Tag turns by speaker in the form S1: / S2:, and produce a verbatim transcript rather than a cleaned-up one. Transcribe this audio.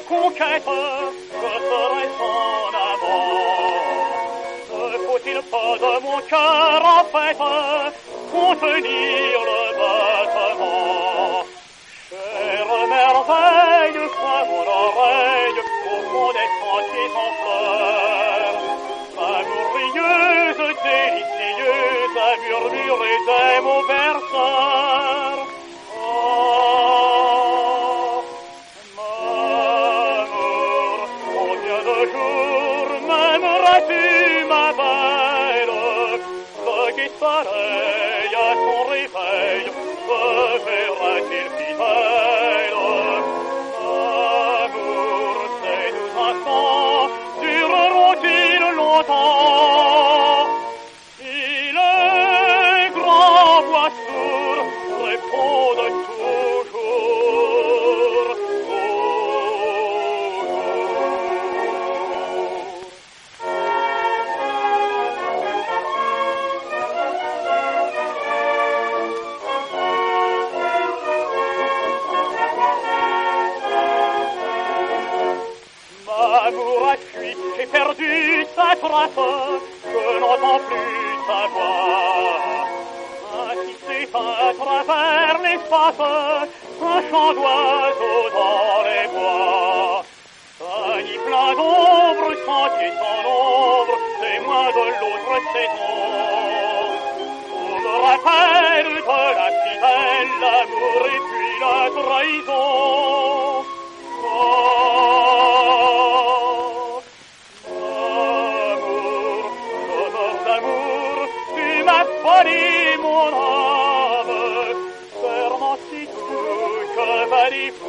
S1: conquête, je serai son amant. Ne faut-il pas de mon cœur en fait contenir le battement? Chère merveille, sois mon oreille, au fond des sentiers en fleurs. Amourieuse, délicieuse, à murmurer des mots berceurs. Oh, m'amour, combien de jours m'aimeras-tu, ma belle? Le guet soleil à son réveil me verra-t-il fidèle? Amour, ces doux instants dureront-ils longtemps? Si les grands voix sourds répondent toujours, L'amour a fui, j'ai perdu sa trace, je n'entends plus sa voix. Ainsi c'est à travers l'espace, un chant d'oiseau dans les bois. Un nid plein d'ombre, sentier sans ombre, témoin de l'autre saison. On me rappelle de la fidèle, l'amour et puis la trahison. Oh, amour, je meurs d'amour, tu m'as folie mon âme, serment si doux que va